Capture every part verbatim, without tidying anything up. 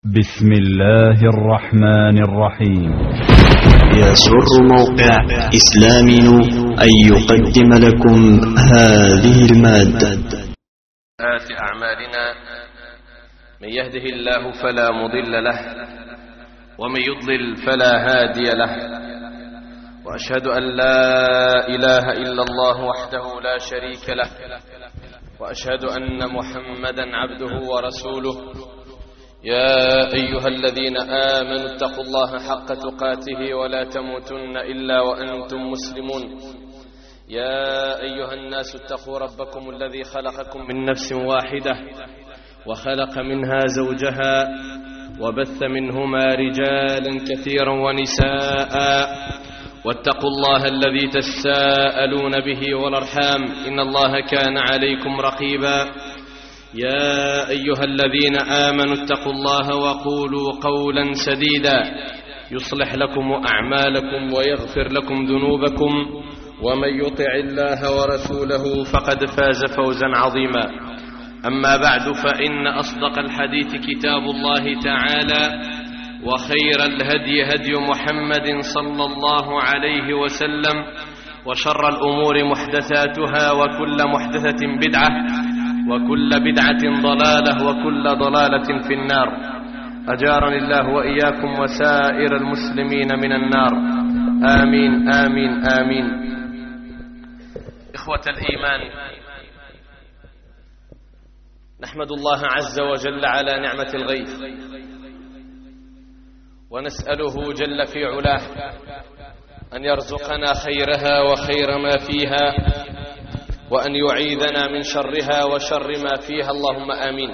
بسم الله الرحمن الرحيم. يسر موقع إسلامي أن يقدم لكم هذه المادة. آت أعمالنا من يهده الله فلا مضل له ومن يضلل فلا هادي له، وأشهد أن لا إله إلا الله وحده لا شريك له، وأشهد أن محمدا عبده ورسوله. يا أيها الذين آمنوا اتقوا الله حق تقاته ولا تموتن إلا وأنتم مسلمون. يا أيها الناس اتقوا ربكم الذي خلقكم من نفس واحدة وخلق منها زوجها وبث منهما رجالا كثيرا ونساء، واتقوا الله الذي تساءلون به والأرحام إن الله كان عليكم رقيبا. يا أيها الذين آمنوا اتقوا الله وقولوا قولا سديدا يصلح لكم أعمالكم ويغفر لكم ذنوبكم، ومن يطع الله ورسوله فقد فاز فوزا عظيما. أما بعد، فإن أصدق الحديث كتاب الله تعالى، وخير الهدي هدي محمد صلى الله عليه وسلم، وشر الأمور محدثاتها، وكل محدثة بدعة، وكل بدعة ضلالة، وكل ضلالة في النار. أجارني الله وإياكم وسائر المسلمين من النار، آمين آمين آمين. إخوة الإيمان، نحمد الله عز وجل على نعمة الغيث، ونسأله جل في علاه أن يرزقنا خيرها وخير ما فيها، وأن يعيذنا من شرها وشر ما فيها، اللهم آمين.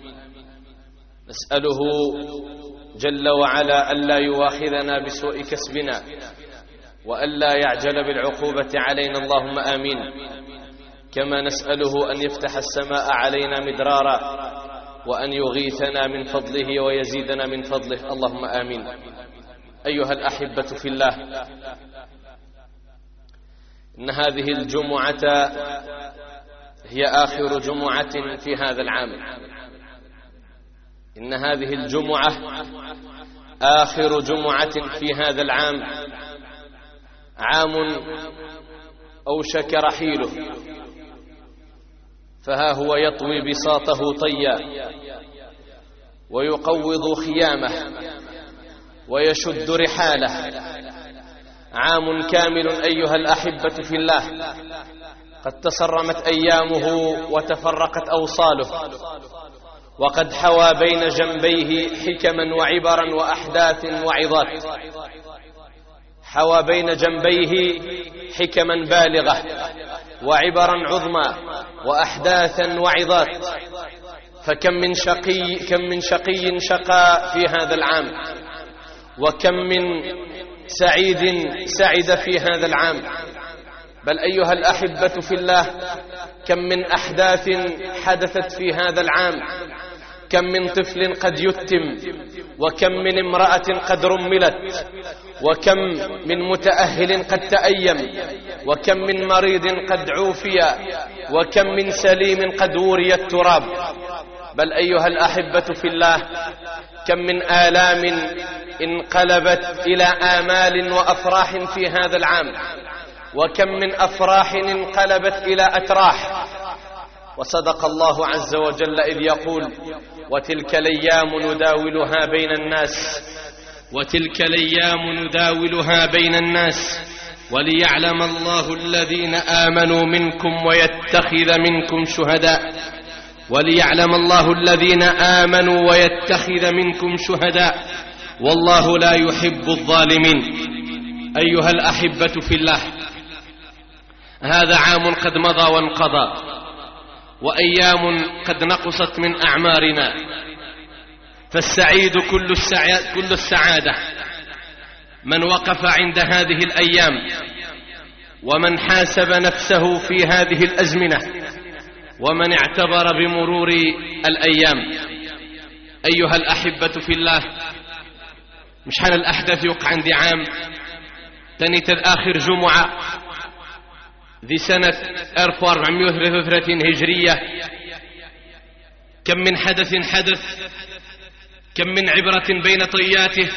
نسأله جل وعلا ألا يواخذنا بسوء كسبنا، وألا يعجل بالعقوبة علينا، اللهم آمين. كما نسأله أن يفتح السماء علينا مدرارا، وأن يغيثنا من فضله ويزيدنا من فضله، اللهم آمين. أيها الأحبة في الله، إن هذه الجمعة هي آخر جمعة في هذا العام. إن هذه الجمعة آخر جمعة في هذا العام. عام أوشك رحيله، فها هو يطوي بساطه طيا، ويقوض خيامه، ويشد رحاله. عام كامل أيها الأحبة في الله، قد تصرمت أيامه وتفرقت أوصاله، وقد حوى بين جنبيه حكما وعبرا وأحداث وعظات. حوى بين جنبيه حكما بالغة وعبرا عظمى وأحداثا وعظات. فكم من شقي كم من شقي شقى في هذا العام، وكم من سعيد سعد في هذا العام. بل أيها الأحبة في الله، كم من أحداث حدثت في هذا العام. كم من طفل قد يتم، وكم من امرأة قد رملت، وكم من متأهل قد تأيم، وكم من مريض قد عوفي، وكم من سليم قد وري التراب. بل أيها الأحبة في الله، كم من آلام انقلبت إلى آمال وأفراح في هذا العام، وكم من أفراح انقلبت إلى أتراح. وصدق الله عز وجل إذ يقول: وتلك الأيام نداولها بين الناس وتلك الأيام نداولها بين الناس وليعلم الله الذين آمنوا منكم ويتخذ منكم شهداء وليعلم الله الذين آمنوا ويتخذ منكم شهداء والله لا يحب الظالمين. أيها الأحبة في الله، هذا عام قد مضى وانقضى، وأيام قد نقصت من أعمارنا. فالسعيد كل السعادة, كل السعادة من وقف عند هذه الأيام، ومن حاسب نفسه في هذه الأزمنة، ومن اعتبر بمرور الأيام. أيها الأحبة في الله، مشحن الأحداث يوقع عندي عام تنيت آخر جمعة ذي سنة ألف وأربعمائة وثلاثة وثلاثين هجرية. كم من حدث حدث، كم من عبرة بين طياته،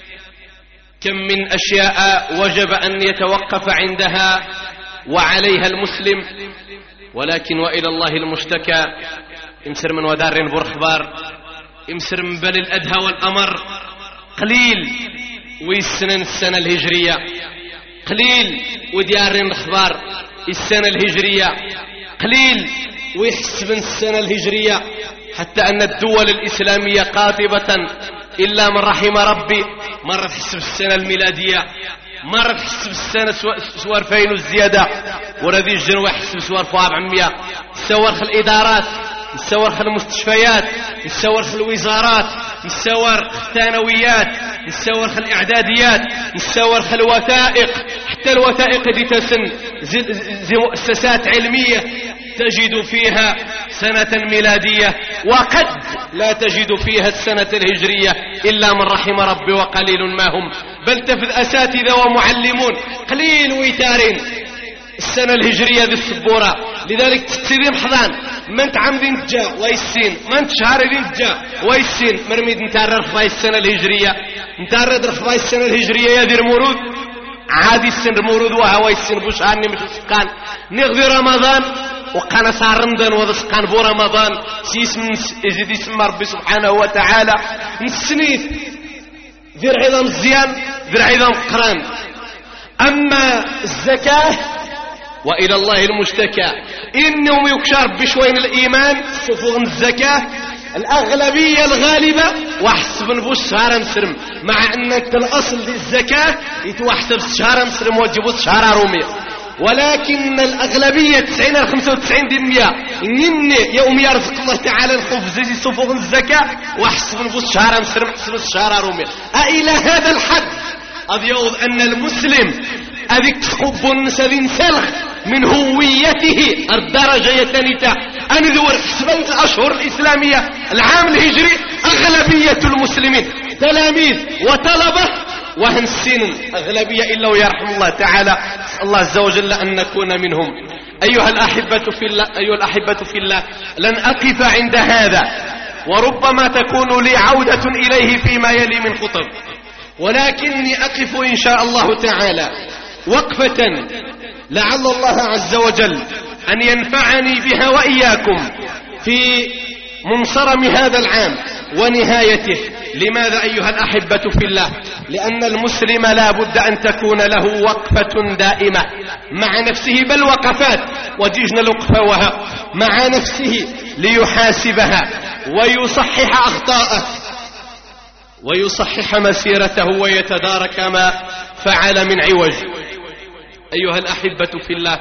كم من أشياء وجب أن يتوقف عندها وعليها المسلم. ولكن وإلى الله المشتكى. امسر من ودار برخبار، امسر من بل الأدهى والأمر قليل ويسنن السنة الهجرية، قليل وديار الأخبار السنة الهجرية، قليل ويحسب السنة الهجرية، حتى أن الدول الإسلامية قاطبة إلا من رحم ربي مرة تحسب السنة الميلادية، مرة تحسب السنة سوار فين والزيادة، وردي الجنوة يحسب سوار فواب عمية. نسور خل الإدارات، نسور خل المستشفيات، نسور خل الوزارات، نسور الثانويات، نسور خل الإعداديات، نسور خل الوثائق، حتى الوثائق دي تسن زي, زي مؤسسات علمية تجد فيها سنة ميلادية، وقد لا تجد فيها السنة الهجرية إلا من رحم ربي وقليل ما هم، بل تفذ أساتذة ومعلمون قليل ويتارين السنة الهجرية ذي السبورة. لذلك تستديم حضان من تعمدين تجا ويسين، من تشهرين تجا ويسين مرميد نتارر رخباي السنة الهجرية، نتارر رخباي السنة الهجرية يدير مرود عادي السن مرود وهو يسين بوشاني مش سكان نغذي رمضان وقنا صار رمضان وذسقان بو رمضان سيسم يزيد اسم ربي سبحانه وتعالى نسنيت ذي العظام الزيان ذي العظام قران. أما الزكاة وإلى الله المشتكى، إنهم يكشر بشوين الإيمان صفوغ الزكاة الأغلبية الغالبة واحسب نبوس شهر مسرم، مع أنك الأصل دي الزكاة يتوحسب شهر مسرم وجبوس شهر رومي، ولكن الأغلبية تسعين إلى خمسة وتسعين بالمئة إن يوم يرزق الله تعالى الخوف زي صفوغ الزكاة واحسب نبوس شهر مسرم حسب شهر رومي. أإلى هذا الحد أضيوض أن المسلم أذيك تقب النسلين سلخ من هويته الدرجة يتنتا أن ذور حسبية الأشهر الإسلامية العام الهجري أغلبية المسلمين تلاميذ وطلبة وهنسين أغلبية إلا ويرحم الله تعالى. الله عز وجل أن نكون منهم. أيها الأحبة في الله أيها الأحبة في الله لن أقف عند هذا، وربما تكون لي عودة إليه فيما يلي من خطب، ولكني أقف إن شاء الله تعالى وقفة لعل الله عز وجل أن ينفعني بها وإياكم في منصرم هذا العام ونهايته. لماذا أيها الأحبة في الله؟ لأن المسلم لا بد أن تكون له وقفة دائمة مع نفسه، بل وقفات وجيجنا الوقفة مع نفسه ليحاسبها ويصحح أخطاءه ويصحح مسيرته ويتدارك ما فعل من عوج. أيها الأحبة في الله،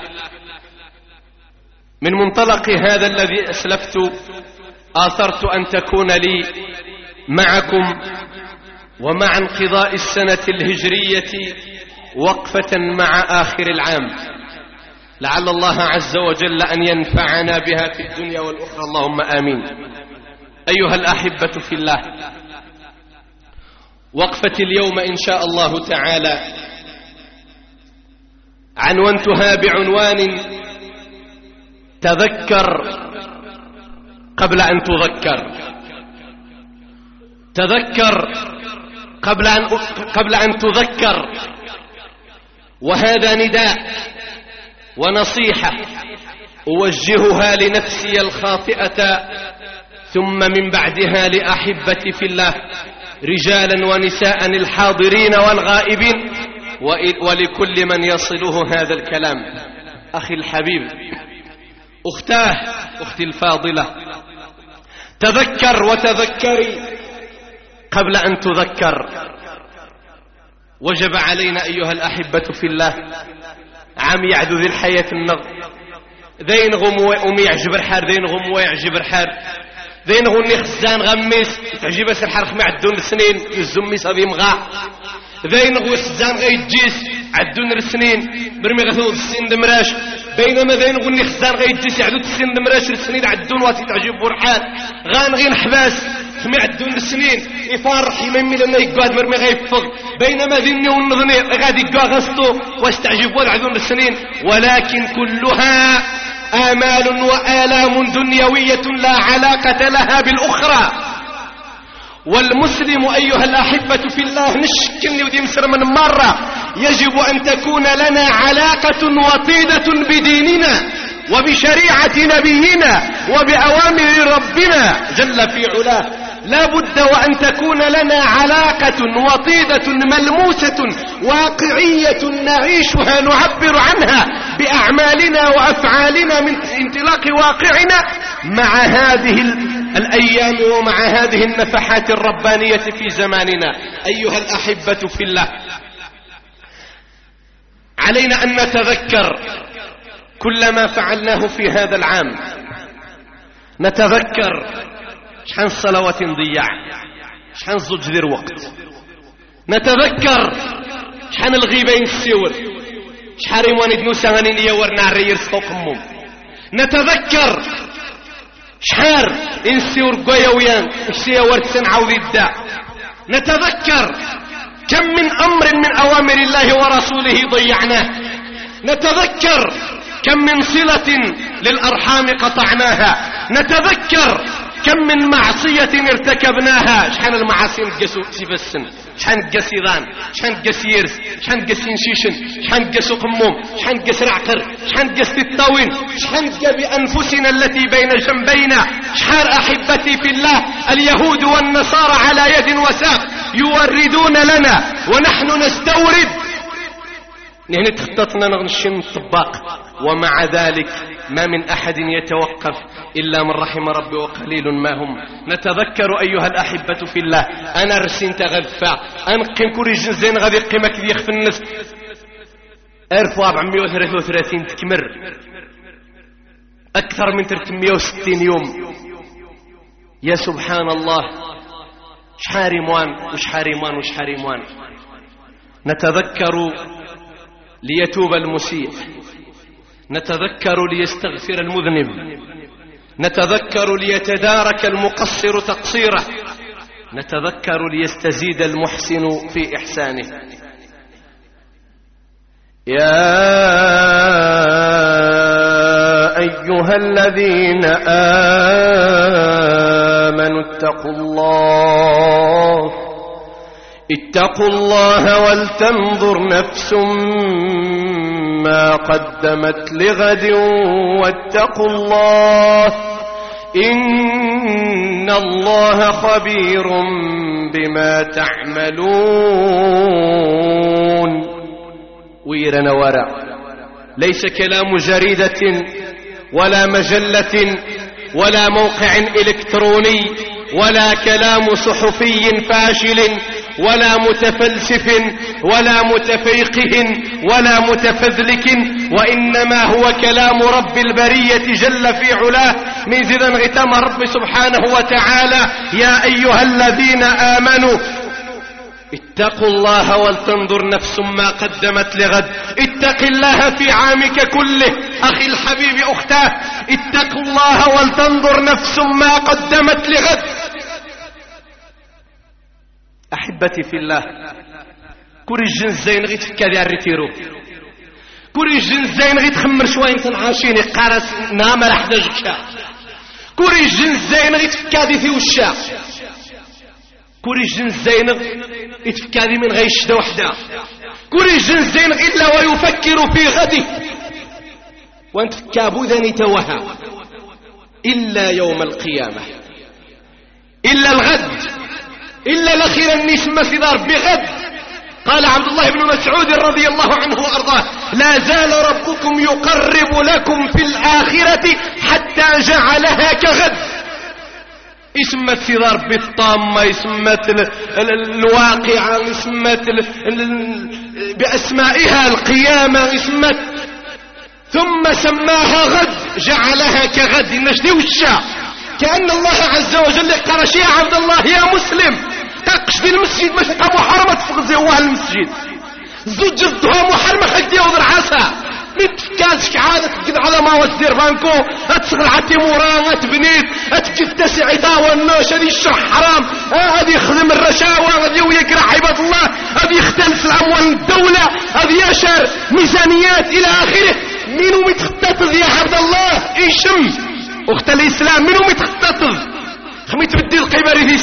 من منطلق هذا الذي أسلفت آثرت أن تكون لي معكم ومع انقضاء السنة الهجرية وقفة مع آخر العام، لعل الله عز وجل أن ينفعنا بها في الدنيا والأخرى، اللهم آمين. أيها الأحبة في الله، وقفة اليوم إن شاء الله تعالى عنونتها بعنوان تذكر قبل أن تذكر. تذكر قبل أن, قبل أن تذكر، وهذا نداء ونصيحة أوجهها لنفسي الخاطئة ثم من بعدها لأحبتي في الله رجالا ونساء الحاضرين والغائبين، ولكل من يصله هذا الكلام. أخي الحبيب، أختاه، أختي الفاضلة، تذكر وتذكري قبل أن تذكر. وجب علينا أيها الأحبة في الله عم يعدو ذي الحياة النغ ذين غم وأمي يعجب الحار ذين غم ويعجب الحار ذين غني خزان غميس تعجب الحرخ مع الدون السنين يزمي صبي مغاع ذين غو خزان غيجيس عدون السنين برمي غثوض السن دمراش، بينما ذين غني خزان غيجيس عدود السن دمراش السنين عدون واتي تعجب برحال غان غين حباس خمي عدون السنين يفارح يممي لما يقعد مرمي غيفض، بينما ذني والنظني غادي يقعد غسطو واش تعجب عدون السنين. ولكن كلها آمال وآلام دنيوية لا علاقة لها بالأخرى، والمسلم أيها الأحبة في الله نشكني ودي مسر من مرة يجب أن تكون لنا علاقة وطيدة بديننا وبشريعة نبينا وبأوامر ربنا جل في علاه. لا بد وأن تكون لنا علاقة وطيدة ملموسة واقعية نعيشها نعبر عنها بأعمالنا وأفعالنا من انطلاق واقعنا مع هذه الأيام ومع هذه النفحات الربانية في زماننا. أيها الأحبة في الله، علينا أن نتذكر كل ما فعلناه في هذا العام. نتذكر شحال صلوات نضيع، شحال زوج دير وقت. نتذكر شحال الغيبة نسيور، شحال ريوان دنوسا غاني نيورنا الرير فوق مم. نتذكر شحال نسيور قويا ويان نسيور تنعوذ الداء. نتذكر كم من أمر من أوامر الله ورسوله ضيعناه. نتذكر كم من صلة للأرحام قطعناها. نتذكر كم من معصية ارتكبناها. شحال المعاصي نقاسو سيفسن، شحال نقاس يضان، شحال نقاس يرس، شحال نقاس نشيشن، شحال نقاس قموم، شحال نقاس رعقر، شحال نقاس الطاوين، شحال نقا بأنفسنا التي بين جنبينا. شحال أحبتي في الله اليهود والنصارى على يد وساق يوردون لنا ونحن نستورد. نحن تخططنا نغنشم الطباق، ومع ذلك ما من أحد يتوقف إلا من رحم ربي وقليل ما هم. نتذكر أيها الأحبة في الله أنا رسين تغذفا أنقم كوري جنزين غادي قيمك ذي يخف النس ألف وأربعمائة وثلاثة وثلاثين تكمر أكثر من ثلاثمائة وستين يوم. يا سبحان الله، شحاريمان وشحاريمان وشحاريمان. نتذكر ليتوب المسيء، نتذكر ليستغفر المذنب، نتذكر ليتدارك المقصر تقصيره، نتذكر ليستزيد المحسن في إحسانه. يا أيها الذين آمنوا اتقوا الله اتقوا الله ولتنظر نفس ما قدمت لغد واتقوا الله إن الله خبير بما تعملون. ويرنا ورع، ليس كلام جريدة ولا مجلة ولا موقع إلكتروني ولا كلام صحفي فاشل ولا متفلسف ولا متفيقه ولا متفذلك، وإنما هو كلام رب البرية جل في علاه من ذن غتم رب سبحانه وتعالى. يا أيها الذين آمنوا اتقوا الله ولتنظر نفس ما قدمت لغد. اتق الله في عامك كله أخي الحبيب أختاه، اتقوا الله ولتنظر نفس ما قدمت لغد. أحبتي في الله، كوري الجنزين غي تفكا ديال ريتيرو، كوري الجنزين غي تخمر شويه تنعاشيني قارس نامر حدا جكا، كوري الجنزين غي تفكا دي في وشا، كوري الجنزين غي تفكا دي من غي شدا وحدا، كوري الجنزين إلا ويفكر في غده وانت فكا بوذني توها إلا يوم القيامة، إلا الغد، إلا الأخير النسمة صدار بغد. قال عبد الله بن مسعود رضي الله عنه وأرضاه: لا زال ربكم يقرب لكم في الآخرة حتى جعلها كغد. اسمت صدار بالطامة، اسمت الواقعة، اسمت بأسمائها القيامة، اسمت ثم سماها غد، جعلها كغد. نشدي وشا كأن الله عز وجل قال: يا عبد الله يا مسلم تقشدي المسجد مش تبقى محرمة تفقزي هو المسجد زوج جدها محرمة خدي وضر عسى متكاسك عادة تكد على ما وزير بانكو اتسغل عتي موران اتبنيت اتكتسي عداوة الناش هذه الشرح حرام، هذه يخدم الرشاوى، هذه ويكره عباد الله، هذه يختلف الأموال الدولة، هذه يشر ميزانيات إلى آخره. منو متخطط يا عبد الله؟ ايشم اخت الاسلام منو متخطط خمي تبدي القبر في سيف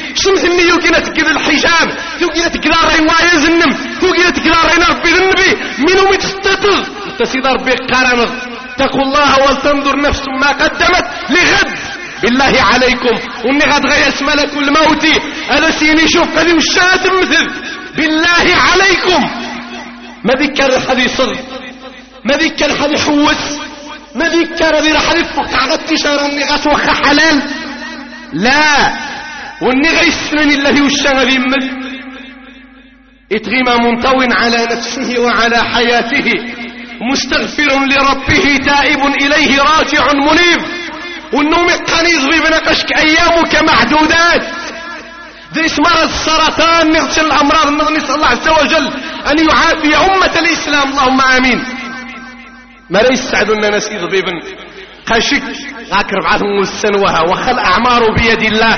شمس اللي يوكينا تكذ الحجاب يوكينا تكذ راي وايا زنم يوكينا تكذ راي ربي ذنبي منو متستطل تسيد ربي قرنض اتقوا الله ولتنظر نفس ما قدمت لغد بالله عليكم وني غاد غيس ملك الموت انا سيني شوف قديم الشات مثل بالله عليكم ما ذكر الحديث صدق ما ذكر الحديث حوس ما ذكر ذي راح يفق عقد تشار اني غاتوخ حلال لا واني غيسنني الذي وشان ذي مثل اتغم منطو على نفسه وعلى حياته مستغفر لربه تائب اليه راجع منيب والنوم القنيز بنقشك ايامك معدودات ذي مرض السرطان نغسل الامراض نسال الله عز وجل ان يعافي امه الاسلام اللهم امين ما لا يسعدنا نسيض بابن قشك غاكر بعضهم والسنوها وخل اعمار بيد الله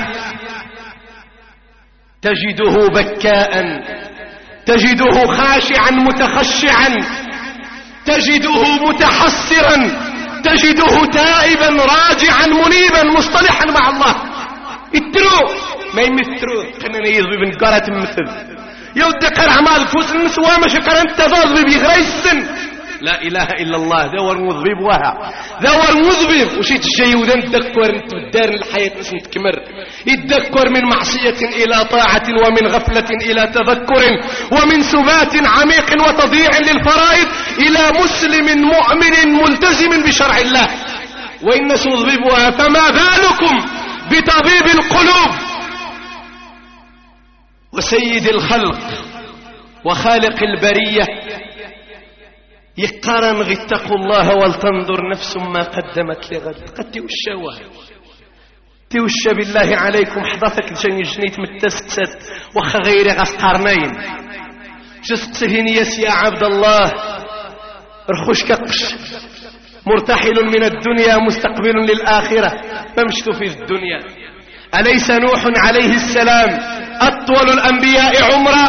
تجده بكاء تجده خاشعا متخشعا تجده متحسرا تجده تائبا راجعا منيبا مصطلحا مع الله اترو ما يمثلو قلنا نيض بابن قارة مثل يودك اعمال فوس النسوة مش قرن تضاض بيغري السن لا اله الا الله دور مذبيب وها دور مذبيب وشيت الشيء وذن تذكر انت بالدار الحياة اسم تكمر يتذكر من معصية الى طاعة ومن غفلة الى تذكر ومن سبات عميق وتضييع للفرائض الى مسلم مؤمن ملتزم بشرع الله وان مذبيبها فما بالكم بطبيب القلوب وسيد الخلق وخالق البرية يقارن اتقوا الله ولتنظر نفس ما قدمت لغد قد تيوشوا تيوش بالله عليكم حضرتك جني جنيت متسكست وخ غير غسقرنين جسقسهن يس يا عبد الله رخوش كقش مرتحل من الدنيا مستقبل للآخرة فامشت في الدنيا أليس نوح عليه السلام أطول الأنبياء عمرا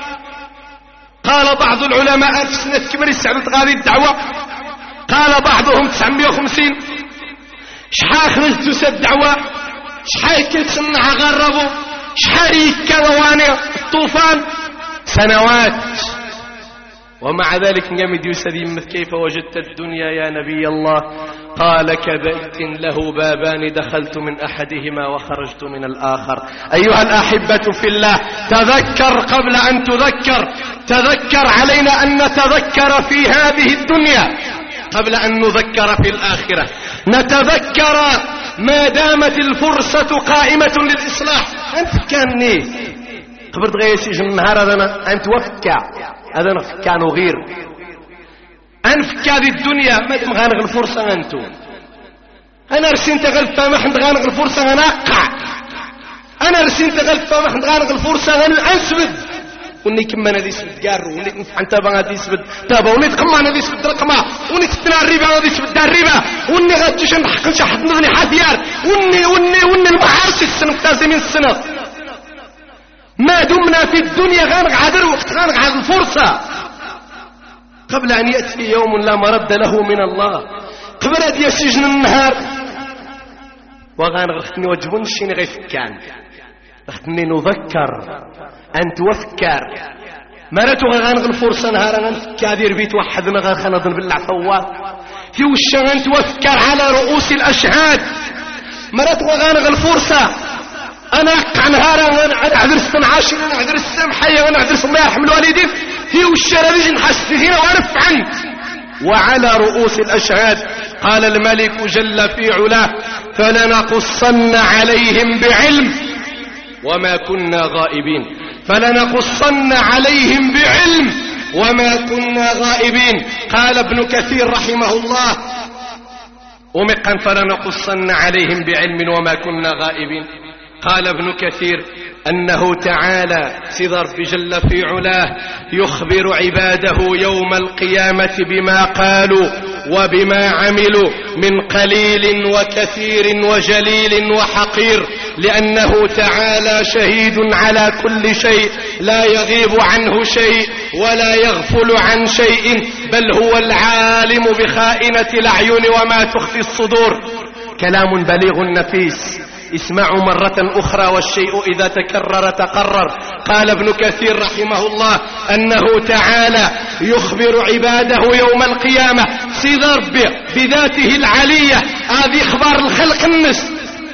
قال بعض العلماء ألف سنة كبر السعودة غادي الدعوة قال بعضهم تسعمائة وخمسين شحال خرجتوا سد الدعوة شحال كنت غربوا شحال يكواني الطوفان سنوات ومع ذلك نجمد يسلم كيف وجدت الدنيا يا نبي الله قال كبيت له بابان دخلت من أحدهما وخرجت من الآخر أيها الأحبة في الله تذكر قبل أن تذكر تذكر علينا أن نتذكر في هذه الدنيا قبل أن نذكر في الآخرة نتذكر ما دامت الفرصة قائمة للإصلاح أنت كاني قبرت غيسي جنهار هذا أنت وفكا هذا كان غير أنفك هذه الدنيا ما دام غانغ الفرصة أنتو أنا رسنت غلفة ما حد غانغ الفرصة أنا أقع أنا رسنت غلفة ما حد غانغ الفرصة أنا أنسبد وني كما نادي سبد قارو وني نفعن تابا نادي سبد تابا وني تقمع نادي سبد رقمة وني تفتنا الربا نادي سبد الربا وني غاتش نحقن شحط نغني حافيار وني وني وني المعارس السنة من السنة ما دمنا في الدنيا غانغ عادر وقت غانغ عاد الفرصة قبل أن يأتي يوم لا مرد له من الله قبل أن يسجن النهار وغانغ رختني وجبون الشيني غيفكان رختني نذكر أن توفكر مراتو غانغ الفرصة نهار غنفكا دير بيت وحدنا غير خنضن بالعفوات في وشا غنتوفكر على رؤوس الأشهاد مراتو غانغ الفرصة أنا أقع نهارا وأنا أعذر السن عاشر وأنا أعذر السن حية وأنا أعذر الله يرحم الوالدين في والشارع ليجي نحس فينا ونفعا وعلى رؤوس الأشهاد قال الملك جل في علاه فلنقصن عليهم بعلم وما كنا غائبين فلنقصن عليهم بعلم وما كنا غائبين قال ابن كثير رحمه الله ومقا فلنقصن عليهم بعلم وما كنا غائبين قال ابن كثير أنه تعالى سيدر بجل في علاه يخبر عباده يوم القيامة بما قالوا وبما عملوا من قليل وكثير وجليل وحقير لأنه تعالى شهيد على كل شيء لا يغيب عنه شيء ولا يغفل عن شيء بل هو العالم بخائنة الأعين وما تخفي الصدور كلام بليغ نفيس اسمعوا مرة أخرى والشيء إذا تكرر تقرر. قال ابن كثير رحمه الله أنه تعالى يخبر عباده يوم القيامة صدر بذاته العلية. هذه إخبار الخلق النس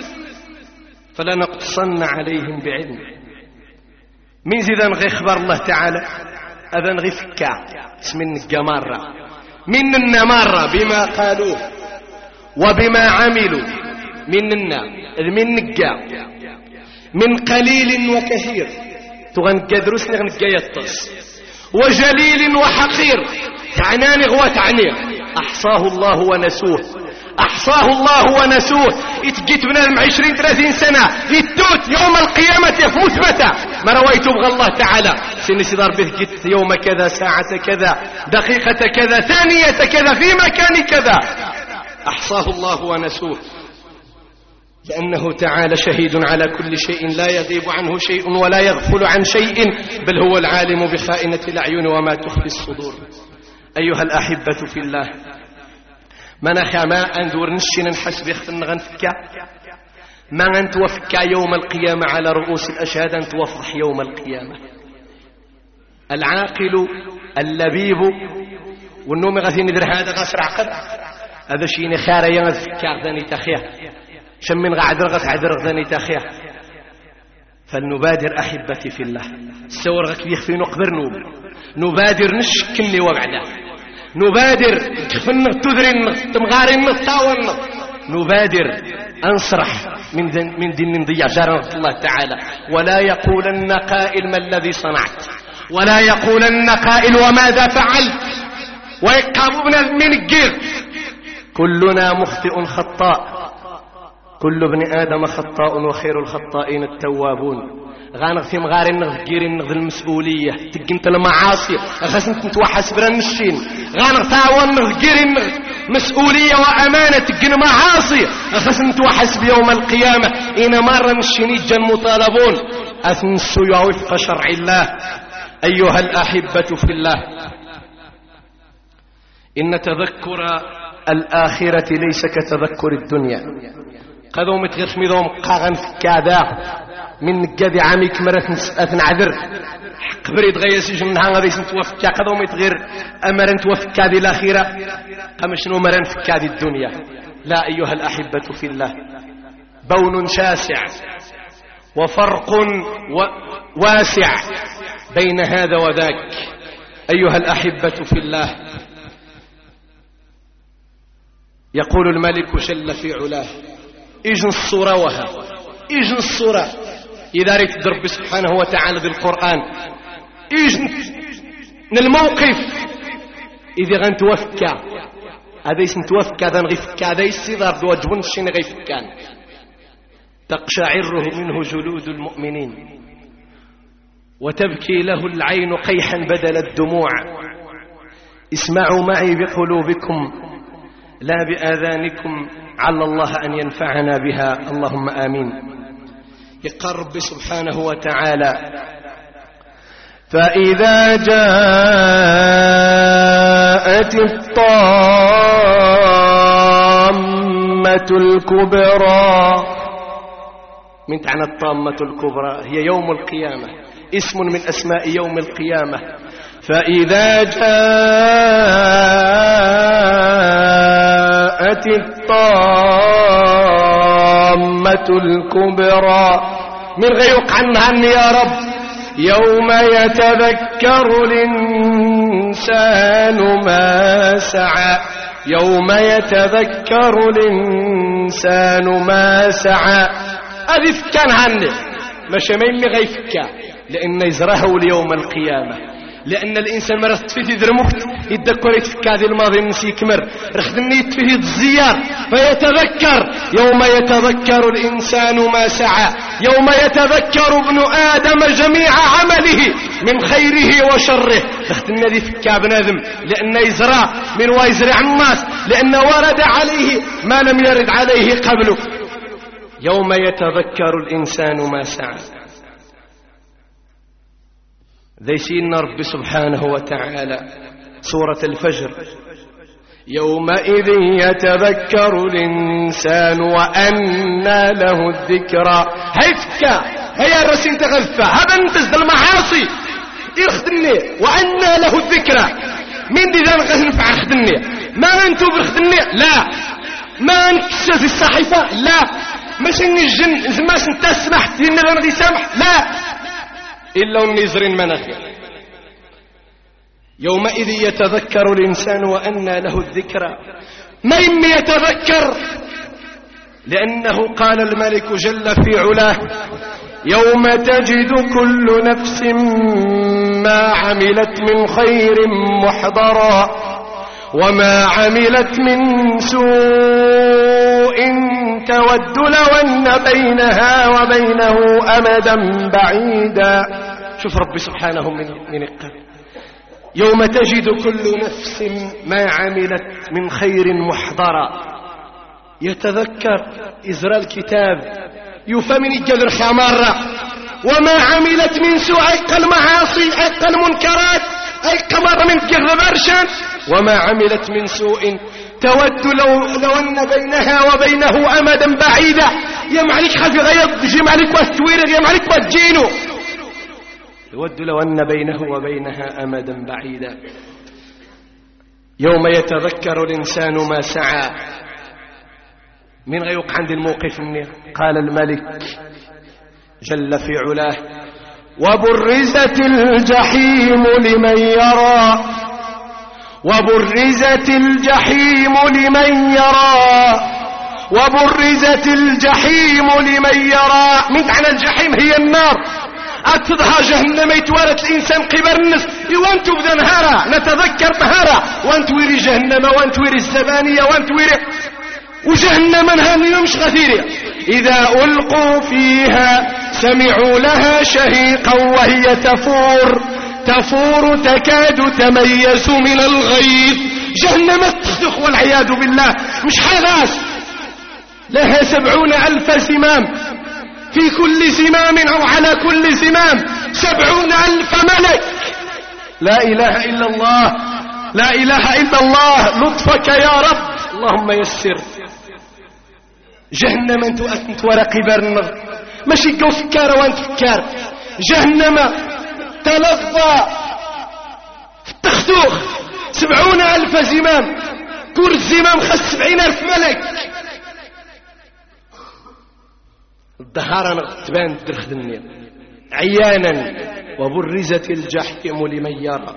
فلنقصن عليهم بعلم. من زيدا نغي خبر الله تعالى هذا نغي فكا اسم النقا مرة من النمارة بما قالوه وبما عملوا مننا من نقا من قليل وكثير تغنقا دروس نغنقا يطس وجليل وحقير تعناني غوى تعني أحصاه الله ونسوه أحصاه الله ونسوه. يتجيت بنادم عشرين ثلاثين سنة يتوت يوم القيامة يفوت متى ما رويت بغى الله تعالى سن صدار به جيت يوم كذا ساعة كذا دقيقة كذا ثانية كذا في مكان كذا. أحصاه الله ونسوه لأنه تعالى شهيد على كل شيء لا يغيب عنه شيء ولا يغفل عن شيء بل هو العالم بخائنة الأعين وما تخفي الصدور. أيها الأحبة في الله مناخا ما أندور نشين نحس بيختن غنفكا ما أنت وفكا يوم القيامة على رؤوس الأشهاد أنت وفضح يوم القيامة. العاقل اللبيب والنوم غاثين ندر هذا غاسر عقد هذا شيني خارا ينفكا غذاني تخيه شمين غعدر غث عدر غذاني تخيه. فلنبادر أحبتي في الله السور غك بيخفي نقبر نوب نبادر نشكني وبعدا نبادر تخفن تدري تمغاري نطاون نبادر أنصرح من دين من دين نضيع جارة الله تعالى. ولا يقولن قائل ما الذي صنعت ولا يقولن قائل وماذا فعلت ويقابلنا من الجير. كلنا مخطئ خطاء كل ابن آدم خطاء وخير الخطائين التوابون. غانغ في مغارين نغيرين نغذ المسؤولية تقنت المعاصي أخاس انت وحسب رنشين غانغ تاوان نغيرين مسؤولية وأمانة تقن معاصي أخاس انت وحسب يوم القيامة إن مرة نشين جن مطالبون أثنسوا وفق شرع الله. أيها الأحبة في الله إن تذكر الآخرة ليس كتذكر الدنيا. قدوا متغرش ميضوم قاغن كذا من قد عامك مرة أتنعذر قبري تغيس جنها غادي نتوفك قدوا متغير أمر نتوفك هذه الأخيرة قام شنو مرة نفك هذه الدنيا. لا أيها الأحبة في الله بون شاسع وفرق واسع بين هذا وذاك. أيها الأحبة في الله يقول الملك جل في علاه إجن الصورة وها إجن الصورة إذا ريت درب سبحانه وتعالى بالقرآن إجن الموقف إذا غنتوفكا هذا يسن توفكا هذا نغيفكا هذا يسيضار بواجبون الشين غيفكان تقشعره منه جلود المؤمنين وتبكي له العين قيحا بدل الدموع. اسمعوا معي بقلوبكم لا بآذانكم على الله أن ينفعنا بها اللهم آمين. يقال رب سبحانه وتعالى فإذا جاءت الطامة الكبرى. من تعنى الطامة الكبرى هي يوم القيامة اسم من أسماء يوم القيامة. فإذا جاءت الطامة الكبرى من غيوق عنها يا رب يوم يتذكر الإنسان ما سعى يوم يتذكر الإنسان ما سعى. أذف كان عنه مش مين غيفكا لأن يزرعه اليوم القيامة. لأن الإنسان مرة تفيد يدرمكت يتذكر يتفكى هذه الماضي نسي كمر رخدني يتفيد الزيار فيتذكر يوم يتذكر الإنسان ما سعى يوم يتذكر ابن آدم جميع عمله من خيره وشره. رخدني ذي فكى بنادم لأن يزرع من ويزرع الناس لأن ورد عليه ما لم يرد عليه قبله. يوم يتذكر الإنسان ما سعى ذي سيدنا رب سبحانه وتعالى سورة الفجر يومئذ يتذكر الإنسان وأنى له الذكرى. هيفكا هيا الرسين تغفى هذا انتزد المعاصي يخدني وأنى له الذكرى. من دي ذا نفع خدني ما انتو برخدني لا ما نكسز الصحيفة لا مش نجن زماش انت سمحت لنا لا نغي سامح لا إلا النزرين مناخير. يومئذ يتذكر الإنسان وأنى له الذكرى. ما إني يتذكر لأنه قال الملك جل في علاه يوم تجد كل نفس ما عملت من خير محضرا وما عملت من سوء تود لو أن بينها وبينه أمدا بعيدا. شوف ربي سبحانه من من القلب. يوم تجد كل نفس ما عملت من خير محضرا. يتذكر إزراء الكتاب يفهم الجذر خمارة وما عملت من سوء أي المعاصي أي المنكرات أي كمر من جذر برشان وما عملت من سوء تود لو, لو أن بينها وبينه أمدا بعيدا. يا معلك خلفي غيض جي معلك واستوير يا معلك واتجينه تود لو أن بينه وبينها أمدا بعيدا. يوم يتذكر الإنسان ما سعى. من غيوق عند الموقف منه قال الملك جل في علاه وبرزت الجحيم لمن يرى وبرزت الجحيم لمن يرى وبرزت الجحيم لمن يرى. من معنى الجحيم هي النار أتضحى جهنم يتوارت الإنسان قبر الناس وانتو بدا نهارا نتذكر نهارا وانتو ويري جهنم وانتو ويري الزبانية وانتو ويري وجهنم نهار مش غثيرة. إذا ألقوا فيها سمعوا لها شهيقا وهي تفور تفور تكاد تميز من الغيظ. جهنم تخدخ والعياذ بالله مش حلاس. لها سبعون ألف زمام في كل زمام أو على كل زمام سبعون ألف ملك. لا إله إلا الله لا إله إلا الله لطفك يا رب اللهم يسر. جهنم انتو أنت ورقي برنغ ماشي جو فكار وانت فكار. جهنم تلظى في التخدوخ سبعون ألف زمام كل زمام خس سبعين ألف ملك. الظهارة نغتبان تدرخ الدنيا عيانا. وبرزت الجحيم لمن يرى.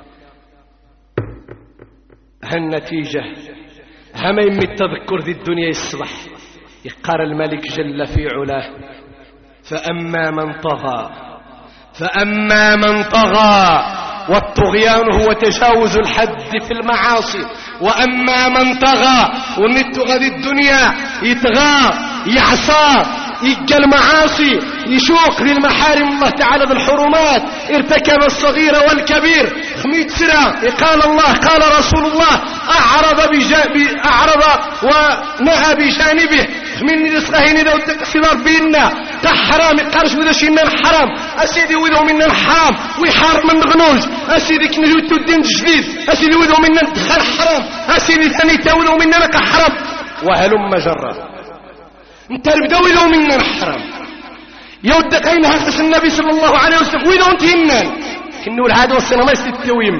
هالنتيجة هم يمي التذكر ذي الدنيا يصبح يقار الملك جل في علاه فأما من طغى فأما من طغى والطغيان هو تجاوز الحد في المعاصي. وأما من طغى ونت غدي الدنيا يتغى يعصى يجى المعاصي يشوق للمحارم الله تعالى بالحرمات ارتكب الصغير والكبير خميت سرى قال الله قال رسول الله أعرض بجانب أعرض ونهى بجانبه من رزقهين إذا اتكسر بينا تحرام قارش وذا شينا الحرام أسيدي وذو منا الحرام ويحارب من غنوج أسيدي كنجوت الدين جديد أسيدي وذو منا الدخل حرام أسيدي ثاني تاوذو منا لك حرام وهلم جرى انت بدو وذو منا الحرام يودك أين هكذا النبي صلى الله عليه وسلم وذو انت هنان كنو العاد والسنة ما يستويم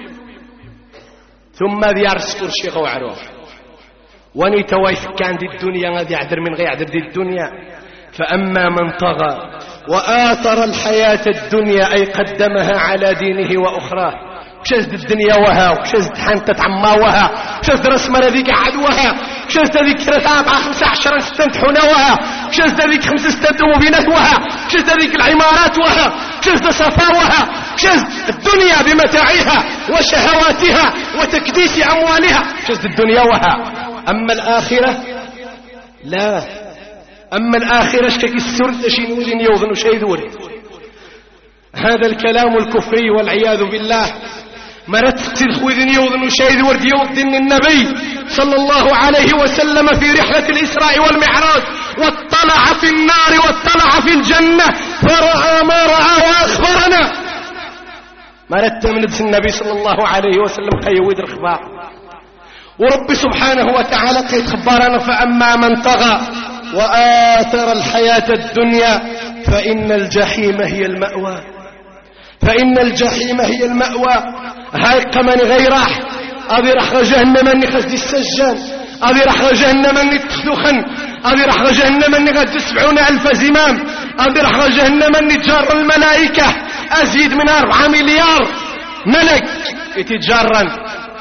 ثم ذي يرسكر الشيخ وعروه واني توايف كان دي الدنيا غادي يعذر من غير يعذر دي الدنيا. فأما من طغى وآثر الحياة الدنيا أي قدمها على دينه وأخراه وشزد الدنيا وها وشزد حانتة عماوها وشزد رسمة ذيك عدوها وشزد ذيك رتابعة خمسة عشر ستة حنوها وشزد ذيك خمسة ستة مبينتها وشزد ذيك العمارات وها وشزد صفاوها وشزد الدنيا بمتاعها وشهواتها وتكديس أموالها وشزد الدنيا وها. أما الآخرة لا أما الآخرة شكك السرد شنوذن يوذن شيذور. هذا الكلام الكفري والعياذ بالله مرت تلخوذن يوذن شيذور يوذن النبي صلى الله عليه وسلم في رحلة الإسراء والمعراج واطلع في النار واطلع في الجنة فرأى ما رأى وأخبرنا. مرت من النبي صلى الله عليه وسلم قيود الخبار ورب سبحانه وتعالى كيتخبرنا فأما من طغى وآثر الحياة الدنيا فإن الجحيم هي المأوى فإن الجحيم هي المأوى. هاي قمن غيراح أبي رح جهنم أني خزدي السجان أبي رح جهنم أني تخلخن أبي رح جهنم أني غد سبعون ألف زمام أبي رح جهنم أني تجار الملائكة أزيد من أربعة مليار ملك يتجارن.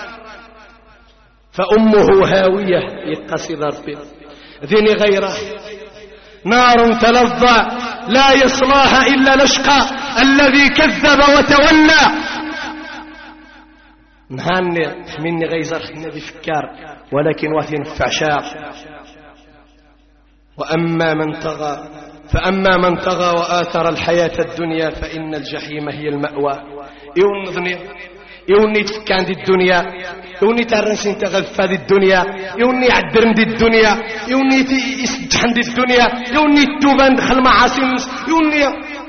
فأمه هاوية يتقصد ربي ذيني غيره نار تلظى لا يصلاها إلا الأشقى الذي كذب وتولى. نهاني مني غيزر النبي فكار ولكن واثين فعشاء. وأما من طغى فأما من طغى وآثر الحياة الدنيا فإن الجحيم هي المأوى. يونضني يوني تفكان دي الدنيا يوني ترنسين تغذفا دي الدنيا يوني عدرن دي الدنيا يوني يسجحن دي الدنيا يوني التوبان دخل معاصي يوني.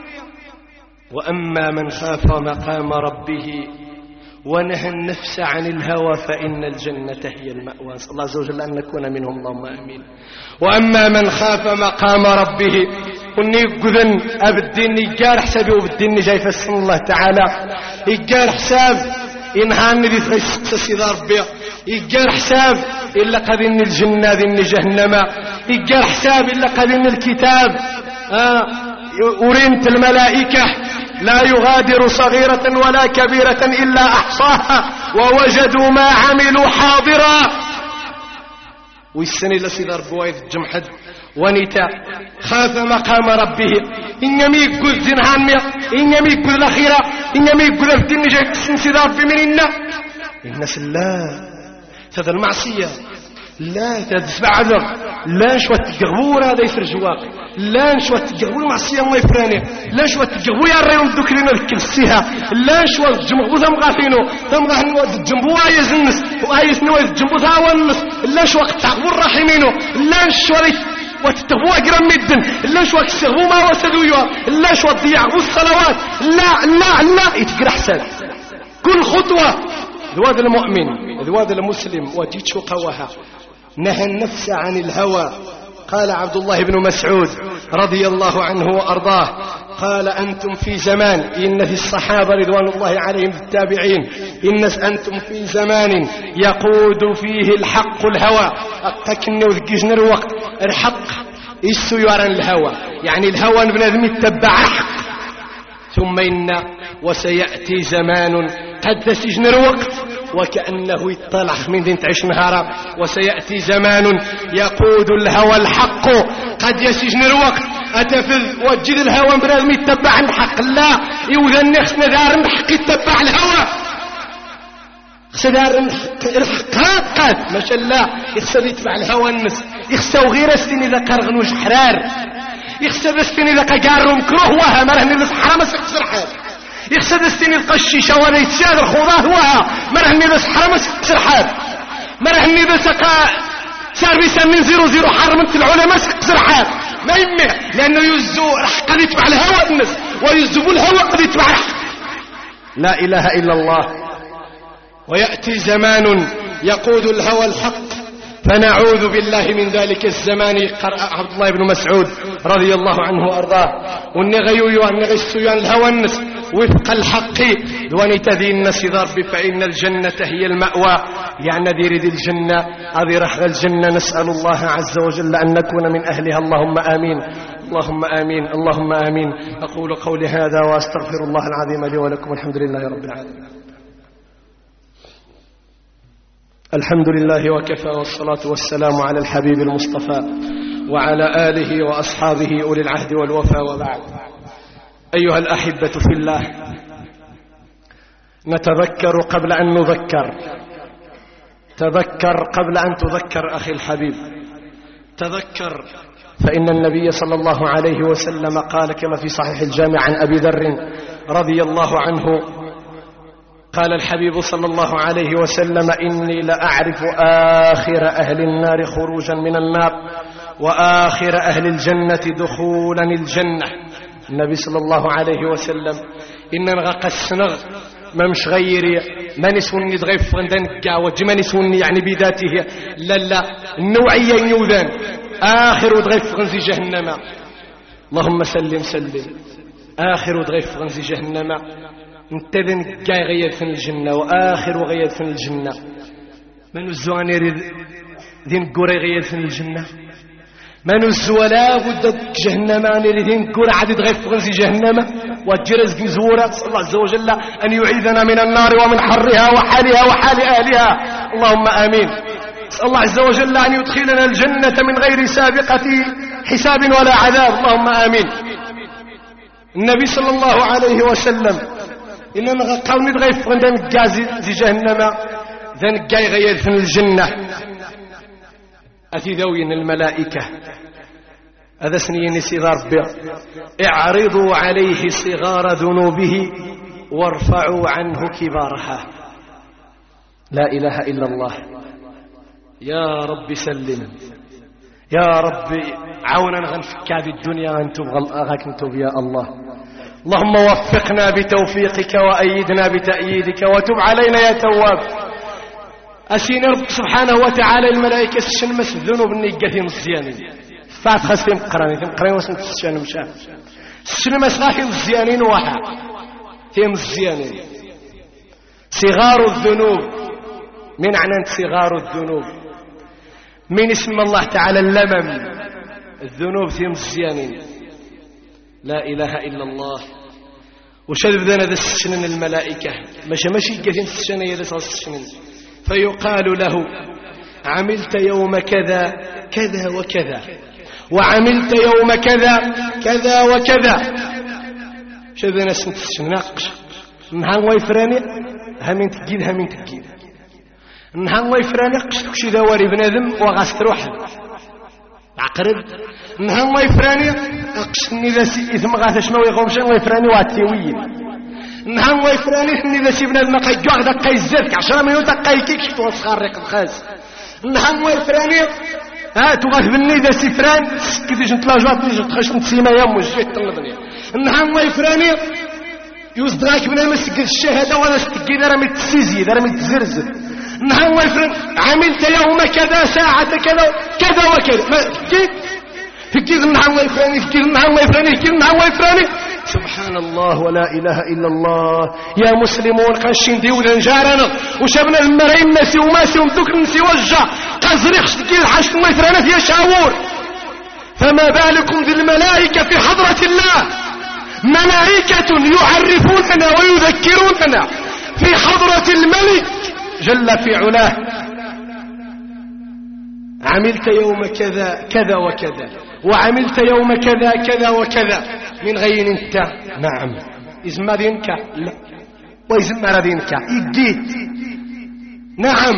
وأما من خاف مقام ربه ونهى النفس عن الهوى فإن الجنة هي المأوى. نسأل الله عز وجل أن نكون منهم اللهم آمين. وأما من خاف مقام ربه وني قذن أبديني يقار حسابي وبديني جاي فسن الله تعالى يقار حساب إنهاني دي تغيسقس سيدا ربي يقار حساب إلا قذن الجنة ذن جهنم يقار حساب إلا قذن الكتاب آه أرنت الملائكة لا يغادر صغيرة ولا كبيرة إلا أحصاها ووجدوا ما عملوا حاضرا. والسنة اللي سيدار بوايد الجمحد ونتا خاف مقام ربه إن يمي يقول زنهان ميا إن يمي يقول الأخيرة إن يمي يقول الدين جاي سيدار بمننا الناس لا هذا المعصية لا تدفع عذر لا شوى تقغبور هذا يفرجواك لا شوى تقغبور معصية الله يفراني لا شوى تقغبور يا الرئيس ذكرين الكلسيها لا شوى الجمغبو ثم غافينو ثم غافينو الجنبو آيز النس وآيز نوى الجنبو ثاوى النس لا شوى تقغبور راحمينو لا شوى وتتغبو أقرم مدن لا شوى تستغبو ما وسدويوا لا شوى تضيعوا الصلوات لا لا لا يتقرح حسن كل خطوة ذواد المؤمن ذواد المسلم وجيت شو قواها نهى النفس عن الهوى. قال عبد الله بن مسعود رضي الله عنه وأرضاه قال أنتم في زمان إن في الصحابة رضوان الله عليهم التابعين إن أنتم في زمان يقود فيه الحق الهوى أقتكني وذكيزنا الوقت الحق إسو يرى الهوى يعني الهوى بنادم يتبع الحق. ثم إن وسيأتي زمان قد تسجن الوقت وكأنه يطلع من دين تعيش نهارا وسيأتي زمان يقود الهوى الحق قد يسجن الوقت أتفذ وجد الهوى برازم يتبع الحق لا يوذن خسنا دار الحق يتبع الهوى خسنا دار الحق ما شاء الله يخسر يتبع الهوى النس يخسر غير السن إذا قرغنوش حرار يخسر السن إذا قاروا مكروه وها مرهن بس حرام سكسر حال يخسد السن القشيشة ولا يتساد الخضاه وها مرهني بس حرم سكسر حال مرهني بس سار بيسمين زيرو زيرو حرمت العلماء سكسر حال ما يمه لأنه يزو رح قد يتبع الهوى الناس ويزبو الهوى قد يتبع لا إله إلا الله. ويأتي زمان يقود الهوى الحق فنعوذ بالله من ذلك الزمان. قرأ عبد الله بن مسعود رضي الله عنه وأرضاه والنغيو والنغيسو الهوى النس وفق الحق دواني تذي الناس ضرب فإن الجنة هي المأوى يعني دير دي الجنة أذي رحل الجنة. نسأل الله عز وجل أن نكون من أهلها اللهم آمين اللهم آمين اللهم آمين. أقول قولي هذا وأستغفر الله العظيم لي ولكم الحمد لله رب العالمين. الحمد لله وكفى والصلاة والسلام على الحبيب المصطفى وعلى آله وأصحابه أولي العهد والوفا وبعد. أيها الأحبة في الله نتذكر قبل أن نذكر تذكر قبل أن تذكر أخي الحبيب تذكر فإن النبي صلى الله عليه وسلم قال كما في صحيح الجامع عن أبي ذر رضي الله عنه قال الحبيب صلى الله عليه وسلم إني لأعرف آخر أهل النار خروجا من النار وآخر أهل الجنة دخولا الجنة. النبي صلى الله عليه وسلم إن نغق السنغ ما مش غيري ما نسوني دغيف فغندان كاوة ما نسوني يعني بذاته لا لا النوعية يوذان آخر دغيف فغنزي جهنم اللهم سلم سلم آخر دغيف فغنزي جهنم انتذن كاي غير في الجنة وآخر غير في الجنة من الزواني ذين قري غير في الجنة من الزولا بد جهنم ذين قري عدد غير فغنزي جهنم وجرز مزورة صلى الله عز وجل أن يعيذنا من النار ومن حرها وحالها وحال أهلها اللهم آمين صلى الله عز وجل أن يدخلنا الجنة من غير سابقة حساب ولا عذاب اللهم آمين النبي صلى الله عليه وسلم إننا قاوني دغيف غندان كازي زي جهنم ذن كاي غير في الجنة أتي ذوين الملائكة هذا سنيني صغار ربي اعرضوا عليه صغار ذنوبه وارفعوا عنه كبارها لا إله إلا الله يا رب سلم يا رب عونا غنفك هذه الدنيا أنتم غاك انتم يا الله اللهم وفقنا بتوفيقك وأيدنا بتأييدك وتب علينا يا تواب أسين رب سبحانه وتعالى الملائكة الشنمس الذنوب النيقاتين الزيانين فات خاصين قراني ثم قراني وسنت الشان مشان الشنمس غاكين الزيانين واحد ثم الزيانين صغار الذنوب من عنان صغار الذنوب من اسم الله تعالى اللمم الذنوب ثم الزيانين لا إله إلا الله وشذب ذنا ذا السنن الملائكة ماشي ماشي قاثين السنن يا ذا السنن فيقال له عملت يوم كذا كذا وكذا وعملت يوم كذا كذا وكذا شذنا سنت السنن ناقش نهان ويفراني همين تجيد همين تجيد نهان ويفراني قش تكشي ذواري بنادم وغاست روحه عقرب نهان ويفراني أقشني ذا سي إثم غاثة شنو يغومشان ويفراني واتيوين نهان ويفراني إني ذا سي بنادم قيقوع ذا قيزرك عشرة ميوتا قيكيك شتو تخارق الخاز نهان ويفراني ها تغاث بني ذا سي فران كيفاش نتلاجوات نجي تخش نتسيما يامو جيت طلبني نهان ويفراني يوزدغاك بنا مسجد الشهادة ولا ستجي ذا رمي تسيزي ذا رمي تزرزر نهان ويفراني عملت يوم كذا ساعة كذا كذا وكذا ما تكيد تكيد نهان ويفراني تكيد نهان ويفراني تكيد نهان ويفراني سبحان الله ولا إله إلا الله يا مسلمون قاشين ديولا جارنا وشابنا المراين نسي وماسي ومدوك نسي وجه قزريخش تكيد حشت ويفراني يا شاور فما بالكم بالملائكة في حضرة الله ملائكة يعرفوننا ويذكروننا في حضرة الملك جل في علاه عملت يوم كذا كذا وكذا وعملت يوم كذا كذا وكذا من غير انت نعم إذن ما دينك لا وإذن ما دينك يجيت نعم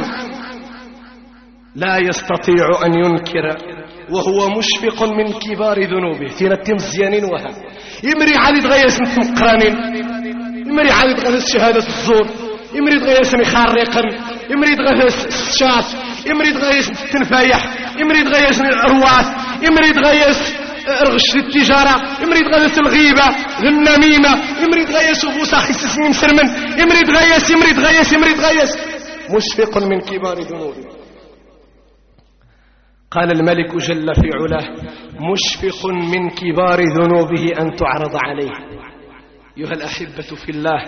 لا يستطيع أن ينكر وهو مشفق من كبار ذنوبه ثين التمزيانين وها يمري علي تغيس مقرانين يمري علي تغيس شهادة الزور يمري تغيس مخارقا يمري تغيس الشاس يمري تغيس التنفايح يمري تغيس الأرواح يمري تغيس رغش التجارة يمري تغيس الغيبة النميمة يمري تغيس وفوسا خسسني مسرمن يمري تغيس يمري تغيس يمري تغيس مشفق من كبار ذنوبه قال الملك جل في علاه مشفق من كبار ذنوبه أن تعرض عليه أيها الأحبة في الله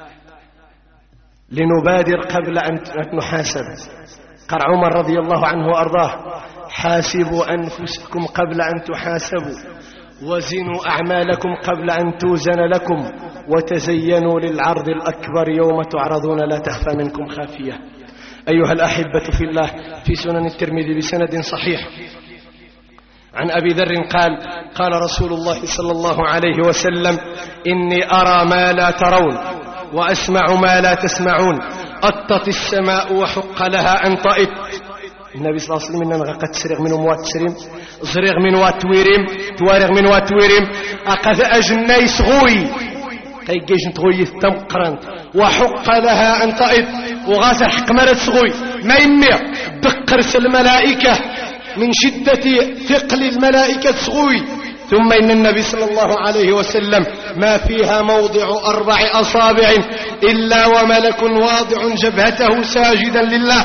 لنبادر قبل أن نحاسب قال عمر رضي الله عنه وأرضاه حاسبوا أنفسكم قبل أن تحاسبوا وزنوا أعمالكم قبل أن توزن لكم وتزينوا للعرض الأكبر يوم تعرضون لا تخفى منكم خافية أيها الأحبة في الله في سنن الترمذي بسند صحيح عن أبي ذر قال قال رسول الله صلى الله عليه وسلم إني أرى ما لا ترون وأسمع ما لا تسمعون أطت السماء وحق لها أن طئت النبي صلى الله عليه وسلم إننا غقت سرغ من وات سريم زرغ من وات ويريم توارغ من وات ويريم أقذ أجني صغوي كي جيجن تغوي تمقرن وحق لها أن طئت وغاس الحق مرت صغوي ما يمي دقرس الملائكة من شدة ثقل الملائكة صغوي ثم إن النبي صلى الله عليه وسلم ما فيها موضع أربع أصابع إلا وملك واضع جبهته ساجدا لله.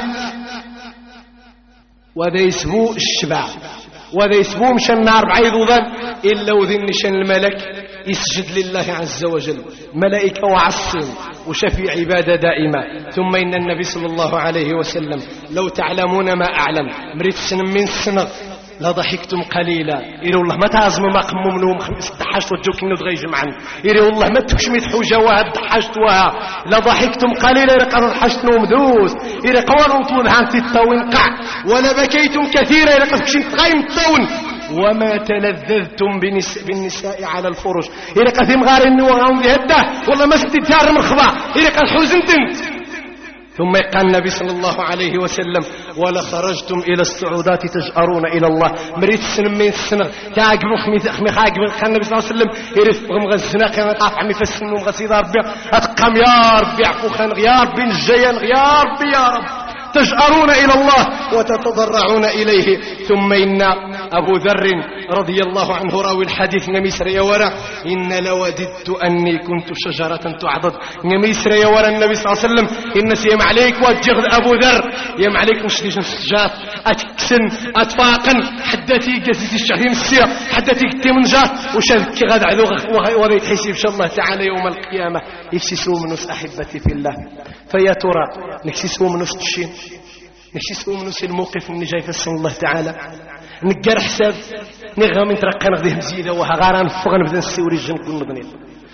وذا يسبو الشبع وذا يسبو مشى النار بعيد وظن إلا وذن نشان الملك يسجد لله عز وجل، ملائكة وعصين وشفي عبادة دائمة. ثم إن النبي صلى الله عليه وسلم لو تعلمون ما أعلم مريت سن من السنة لضحكتم قليلا. إلي والله ما تعزموا ما قموا منهم ستحاشت وجوك إنه تغيج معن. إلي والله ما تكشميت حوجة وها دحاشت وها لضحكتم قليلا. إلي قالوا ضحاشت نوم دوس. إلي قوانوا طول هانتي الطاون قع ولا بكيتم كثيرا. إلي قد كشمت قايم الطاون وما تلذذتم بالنساء على الفرش. إلي قد مغاري إنه وغاهم بهده والله ما ستي تار من خبا. إلي قد حزنتم. ثم قال النبي صلى الله عليه وسلم ولا خرجتم إلى الصعودات تجأرون إلى الله. مريت السنمين السنة تعقبوا خميث أخمي خاقبوا. قال النبي صلى الله عليه وسلم يرف غم غزنا كان طاف عمي في السن ومغسيد ربي أتقام يا ربي عفو خان يا ربي الجيان يا ربي يا رب. تجأرون إلى الله وتتضرعون إليه. ثم إن أبو ذر رضي الله عنه راوي الحديث نميسر يا ورا إن لوددت أني كنت شجرة تعضد. نميسر يا ورا النبي صلى الله عليه وسلم إن سيم عليك واتجغد أبو ذر يم عليك مش ليش نسجات أتكسن أتفاقن حدتي قزيتي الشهرين السير حدتي كتي من جات وشذك غد عذوغ وغيت حسي إن شاء الله تعالى يوم القيامة يفسسوا منوس أحبتي في الله. فيا ترى نكسسوا منوس تشين نكسسوا منوس الموقف من جاي فسن الله تعالى نقر حساب نغا من ترقى نغديه مزيدة وها غاران فغن بدن السوري الجن كل نضنين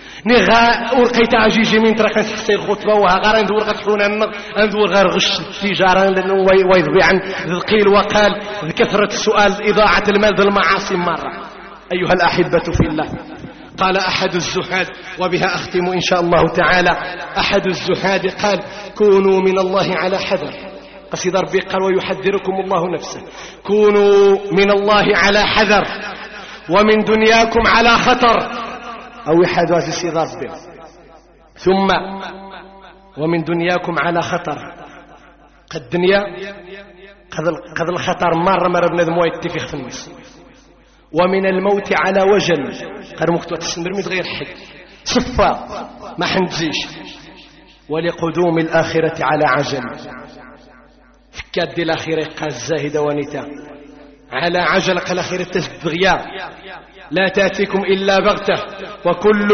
نغا ورقيت عجيجي من ترقى نحسي الخطبة وها غاران دور قطحونا ندور غير غش التجارة لأنه ويضبي عن ذقيل وقال بكثرة السؤال إضاعة المال ذو المعاصي مرة. أيها الأحبة في الله قال أحد الزهاد وبها أختم إن شاء الله تعالى. أحد الزهاد قال كونوا من الله على حذر. قصيد ربي قال ويحذركم الله نفسه. كونوا من الله على حذر ومن دنياكم على خطر أو يحد هذا السيد ربي. ثم ومن دنياكم على خطر. قد الدنيا قد الخطر مرة مرة بنادم ويتفق في الناس. ومن الموت على وجل قال مكتوب تسمر متغير حد صفا ما حنتزيش. ولقدوم الآخرة على عجل. فكاد دي الآخرة قال الزاهدة ونتا على عجل قال الآخرة تزدغيا لا تأتيكم إلا بغتة وكل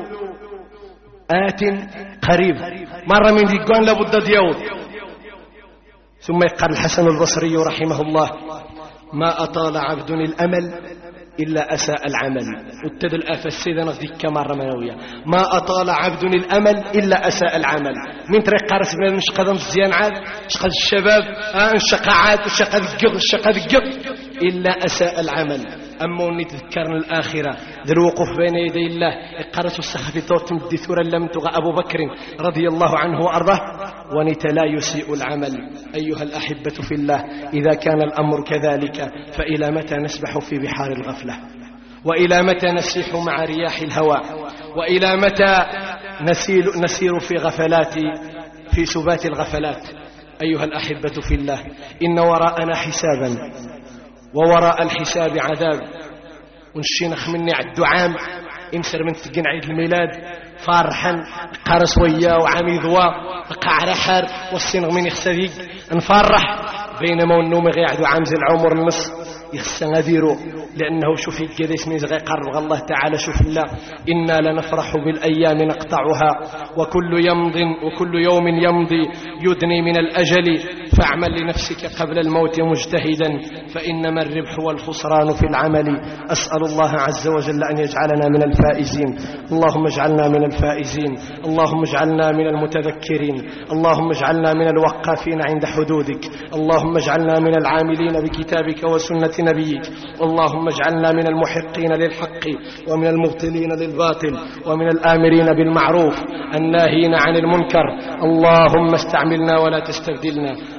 آت قريب. مرة من ديقان لابد ديود. ثم يقال الحسن البصري رحمه الله ما أطال عبد الأمل إلا أساء العمل. وابتدى الآفة السيدة نصديك مرة منوية ما أطال عبد الأمل إلا أساء العمل. من طريق قارس بنا نشقى مزيان عاد نشقى الشباب آه نشقى عاد نشقى القغ نشقى القغ إلا أساء العمل. أما وني تذكرنا الآخرة ذي الوقوف بين يدي الله قرأت السخف توت مدثورا لم تغى أبو بكر رضي الله عنه وأرضاه ونت لا يسيء العمل. أيها الأحبة في الله إذا كان الأمر كذلك فإلى متى نسبح في بحار الغفلة وإلى متى نسيح مع رياح الهوى وإلى متى نسيل نسير في غفلات في سبات الغفلات. أيها الأحبة في الله إن وراءنا حسابا ووراء الحساب عذاب. ونشينخ مني عدو عام امسر من تقن عيد الميلاد فرحا قارس ويا وعمي ذوا قعر حار والسنغ من يخسديق نفرح بينما والنوم غيعدو عام زي العمر النص يخسن غديرو لأنه شوفي كذا اسمي غي قرب الله تعالى شوف الله إنا لنفرح بالأيام نقطعها وكل يمضي وكل يوم يمضي يدني من الأجل فاعمل لنفسك قبل الموت مجتهدا فإنما الربح والخسران في العمل. أسأل الله عز وجل أن يجعلنا من الفائزين. اللهم اجعلنا من الفائزين. اللهم اجعلنا من المتذكرين. اللهم اجعلنا من الوقافين عند حدودك. اللهم اجعلنا من العاملين بكتابك وسنة نبيك. اللهم اجعلنا من المحقين للحق ومن المبطلين للباطل ومن الآمرين بالمعروف الناهين عن المنكر. اللهم استعملنا ولا تستبدلنا.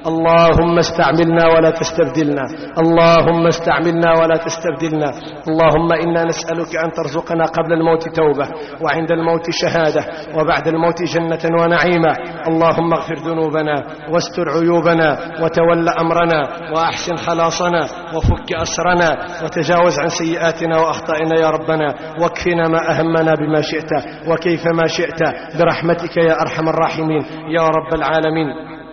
اللهم استعملنا ولا تستبدلنا، اللهم استعملنا ولا تستبدلنا. اللهم إنا نسألك أن ترزقنا قبل الموت توبة، وعند الموت شهادة، وبعد الموت جنة ونعيما. اللهم اغفر ذنوبنا واستر عيوبنا وتول أمرنا وأحسن خلاصنا وفك أسرنا وتجاوز عن سيئاتنا وأخطائنا يا ربنا، واكفنا ما أهمنا بما شئت وكيف ما شئت برحمتك يا أرحم الراحمين يا رب العالمين.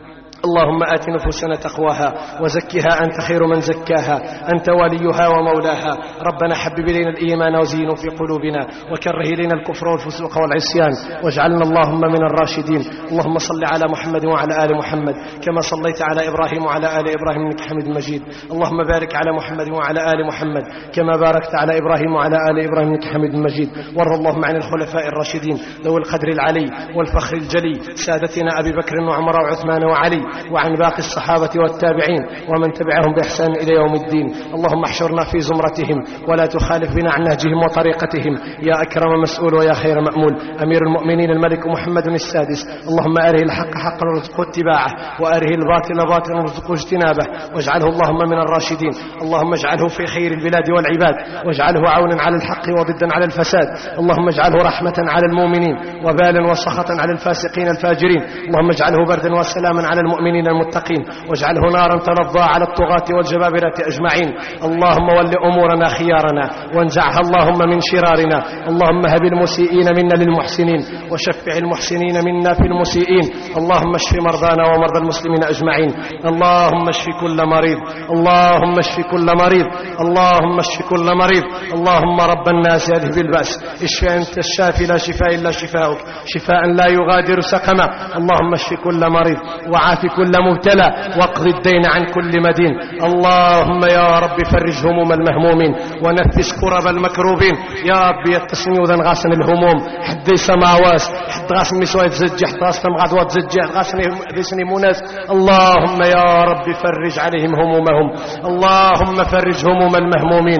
اللهم آت نفوسنا تقواها وزكها أنت خير من زكاها، أنت وليها ومولاها. ربنا حبب إلينا الإيمان وزينه في قلوبنا، وكره إلينا الكفر والفسوق والعصيان، واجعلنا اللهم من الراشدين. اللهم صل على محمد وعلى آل محمد كما صليت على إبراهيم وعلى آل إبراهيم إنك حميد مجيد. اللهم بارك على محمد وعلى آل محمد كما باركت على إبراهيم وعلى آل إبراهيم إنك حميد مجيد. وارض اللهم عن الخلفاء الراشدين ذوي القدر العلي والفخر الجلي سادتنا أبي بكر وعمر وعثمان وعلي، وعن باقي الصحابة والتابعين ومن تبعهم بإحسان إلى يوم الدين. اللهم احشرنا في زمرتهم ولا تخالف بنا عن نهجهم وطريقتهم يا أكرم مسؤول ويا خير مأمول. أمير المؤمنين الملك محمد السادس، اللهم أره الحق حقا وارزقه اتباعه، وأره الباطل باطلا وارزقه اجتنابه، واجعله اللهم من الراشدين. اللهم اجعله في خير البلاد والعباد، واجعله عونا على الحق وضدا على الفساد. اللهم اجعله رحمة على المؤمنين وبالا وسخطا على الفاسقين الفاجرين. اللهم اجعله بردا وسلاما على المؤمنين المتقين، واجعله نارا تلظى على الطغاة والجبابرة أجمعين. اللهم ول أمورنا خيارنا، وانزعها اللهم من شرارنا. اللهم هب المسيئين منا للمحسنين، وشفع المحسنين منا في المسيئين. اللهم اشف مرضانا ومرضى المسلمين أجمعين. اللهم اشف كل مريض، اللهم اشف كل مريض، اللهم اشف كل مريض. اللهم رب الناس اذهب البأس، اشف أنت الشافي لا شفاء إلا شفاؤك، شفاء لا يغادر سقما. اللهم اشف كل مريض وعاف كل مبتلى، واقض الدين عن كل مدين. اللهم يا رب فرج هموم المهمومين ونفس كرب المكروبين. يا رب يتصني وذن غاسن الهموم حد سماواس حد غاسن مسوى تزجي حد غاسن مغادوة تزجي حد غاسن غاسن مناس. اللهم يا رب فرج عليهم همومهم، اللهم فرج هموم المهمومين.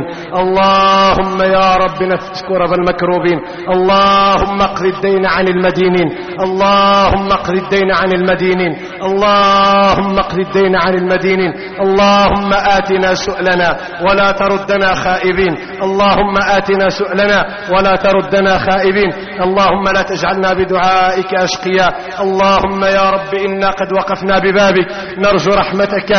اللهم يا رب نفس كرب المكروبين. اللهم اقض الدين عن المدينين، اللهم اقض الدين عن المدينين، اللهم اقض الدين عن المدينين. اللهم آتنا سؤلنا ولا تردنا خائبين، اللهم آتنا سؤلنا ولا تردنا خائبين. اللهم لا تجعلنا بدعائك أشقياء. اللهم يا رب إنا قد وقفنا ببابك نرجو رحمتك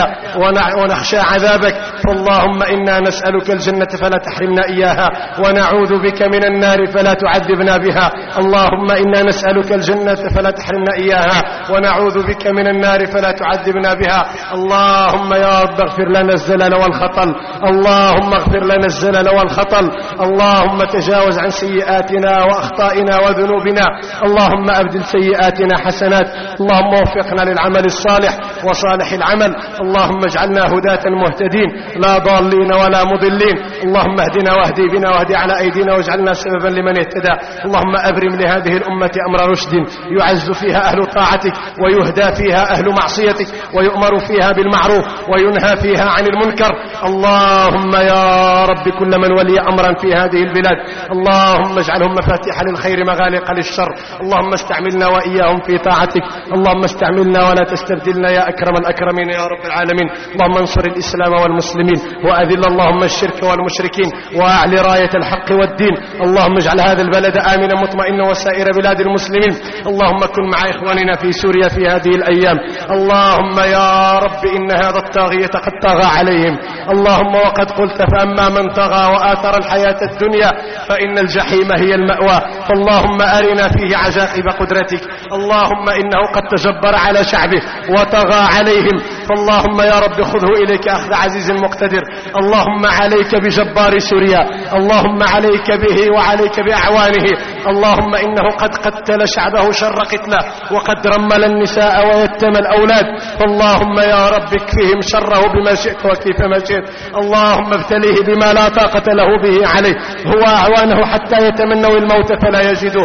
ونخشى عذابك. فاللهم إنا نسألك الجنة فلا تحرمنا إياها، ونعوذ بك من النار فلا تعذبنا بها. اللهم إنا نسألك الجنة فلا تحرمنا إياها، ونعوذ بك من النار فلا تعذبنا بها. اللهم يا رب اغفر لنا الزلل والخطل، اللهم اغفر لنا الزلل والخطل. اللهم تجاوز عن سيئاتنا وأخطائنا وذنوبنا. اللهم أبدل سيئاتنا حسنات. اللهم وفقنا للعمل الصالح وصالح العمل. اللهم اجعلنا هداة مهتدين لا ضالين ولا مضلين. اللهم اهدنا واهدي بنا واهدي على أيدينا، واجعلنا سببا لمن اهتدى. اللهم أبرم لهذه الأمة أمر رشد يعز فيها أهل طاعتك ويهدى فيها أهل معصيتك، ويؤمر فيها بالمعروف وينهى فيها عن المنكر. اللهم يا رب كل من ولي أمرا في هذه البلاد اللهم اجعلهم مفاتيح للخير مغالق للشر. اللهم استعملنا وإياهم في طاعتك، اللهم استعملنا ولا تستبدلنا يا أكرم الأكرمين يا رب العالمين. اللهم انصر الإسلام والمسلمين، وأذل اللهم الشرك والمشركين، وأعلي راية الحق والدين. اللهم اجعل هذا البلد آمنا مطمئنا وسائر بلاد المسلمين. اللهم كن مع إخواننا في سوريا في هذه الأيام. اللهم يا رب إن هذا الطاغية قد طغى عليهم. اللهم وقد قلت فأما من طغى وآثر الحياة الدنيا فإن الجحيم هي المأوى. فاللهم أرنا فيه عجائب قدرتك. اللهم إنه قد تجبر على شعبه وطغى عليهم. فاللهم يا رب خذه إليك أخذ عزيز مقتدر. اللهم عليك بجبار سوريا، اللهم عليك به وعليك بأعوانه. اللهم إنه قد قتل شعبه شر قتله، وقد رمل النساء ويتم الأولاد. فاللهم يا رب اكفهم شره بما شئت وكيف ما شئت. اللهم ابتليه بما لا طاقة له به عليه، هو أعوانه حتى يتمنوا الموت فلا يجدوه.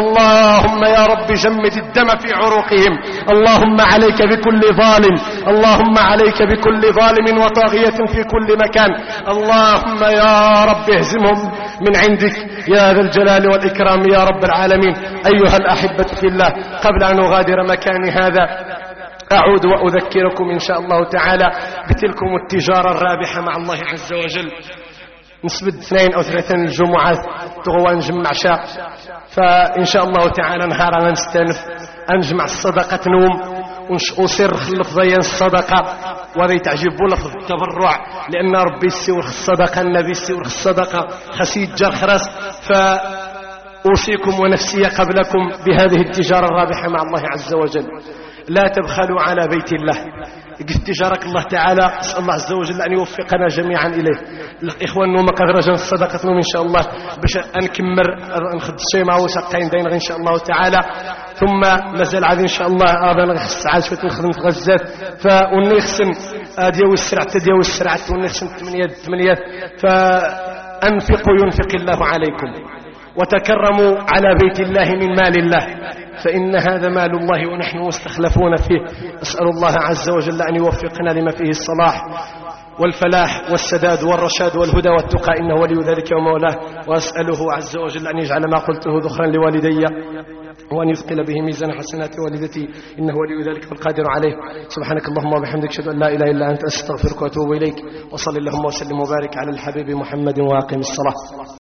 اللهم يا رب جمد الدم في عروقهم. اللهم عليك بكل ظالم، اللهم عليك بكل ظالم وطاغية في كل مكان. اللهم يا رب اهزمهم من عندك يا ذا الجلال والإكرام يا رب العالمين. أيها الأحبة في الله، قبل أن أغادر مكاني هذا أعود وأذكركم إن شاء الله تعالى بتلكم التجارة الرابحة مع الله عز وجل. نسبة اثنين أو ثلاثة الجمعات تغوى نجمع شاء، فإن شاء الله تعالى نهار أنا نستانف أنجمع الصدقة نوم ونصير خلف ضيان الصدقة، وهذا تعجبوا لفظ التبرع، لأن ربي يسيور الصدقة، النبي يسيور الصدقة، خسيد جر خرس. فأوصيكم ونفسي قبلكم بهذه التجارة الرابحة مع الله عز وجل. لا تبخلوا على بيت الله، قلت تجارك الله تعالى، أسأل الله عز وجل أن يوفقنا جميعا إليه. الإخوان نوما قد رجل الصدقة نوم إن شاء الله باش أنكمر نخد شيء معه ساقين دين إن شاء الله تعالى، ثم مازال عاد إن شاء الله هذا نخص عاد شوية نخدم في غزات، فونيخسن ديال السرعة ديال السرعة ونيخسن ثمانية ثمانية، فأنفقوا ينفق الله عليكم، وتكرموا على بيت الله من مال الله، فإن هذا مال الله ونحن مستخلفون فيه. أسأل الله عز وجل أن يوفقنا لما فيه الصلاح والفلاح والسداد والرشاد والهدى والتقى، إنه ولي ذلك ومولاه. وأسأله عز وجل أن يجعل ما قلته ذخرا لوالدي، وأن يثقل به ميزان حسنات والدتي، إنه ولي ذلك والقادر عليه. سبحانك اللهم وبحمدك، أشهد أن لا إله إلا أنت، أستغفرك وأتوب إليك. وصل اللهم وسلم وبارك على الحبيب محمد، واقم الصلاة.